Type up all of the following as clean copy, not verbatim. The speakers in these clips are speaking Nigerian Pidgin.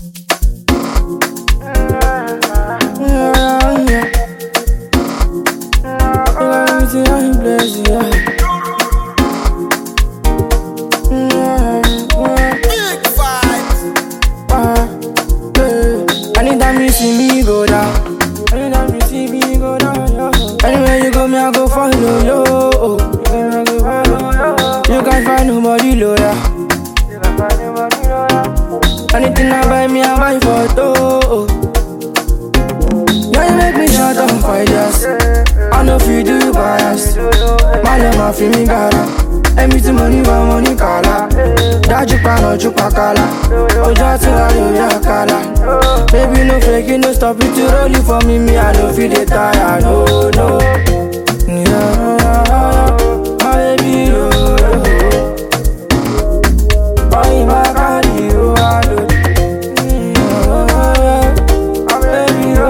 Anytime you see me go down, anytime you see me go down, anywhere you go, me I go follow you. You can't find nobody loyal. Anything I buy me, I buy for two. Yeah, you make me shut down for years. I know if you do bias. My love, feel me gara. Everything money, for money, kala. Daju pa, no chupa kala. Oja to I know ya kala. Baby, no faking, no stop it to roll it for me. Me, I know feel the tire, no. Yeah, my baby, oh, my body, oh, I do. My baby, oh,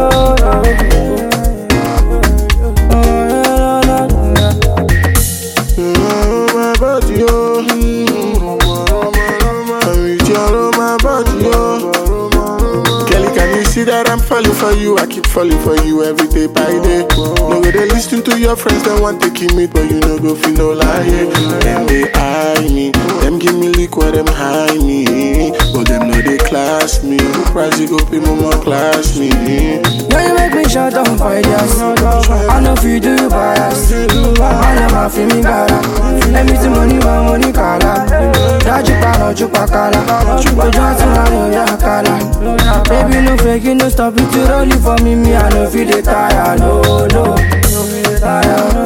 see that I'm falling for you, I keep falling for you every day by day. No way they listen to your friends, they want to keep me, but you know go feel no lie. Them they eye me, them give me liquid, them high me, but them know they class me. Who price you go pay more class me? Yeah, you make me shut down for years. I know if you do bias. My love, feel me gara. Everything money, for money, kala. Daju pa, no chupa kala. Oja to I know ya kala. Baby, no faking, no stop it to roll it for me. Me, I know feel the tire, no feel the tire, no.